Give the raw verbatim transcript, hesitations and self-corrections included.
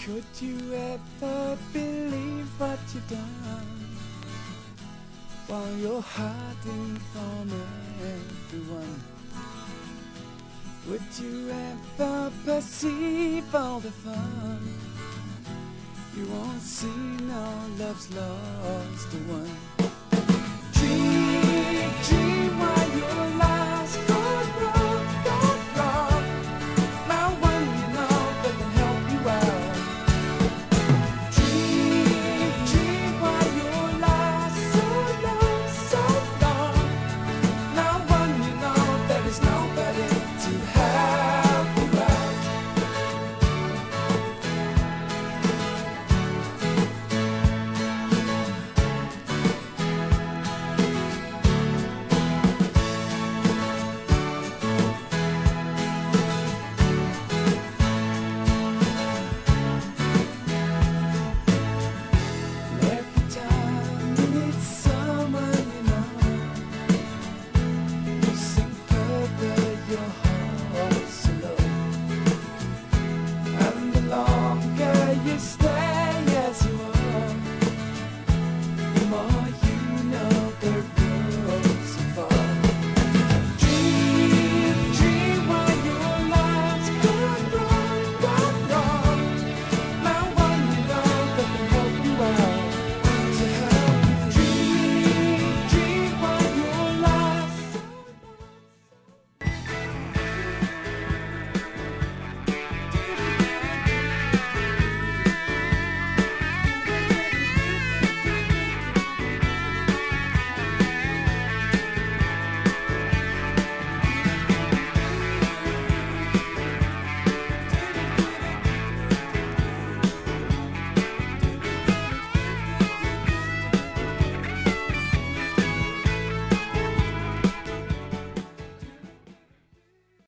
Could you ever believe what you've done while you're hiding from everyone? Would you ever perceive all the fun? You won't see no love's lost to one.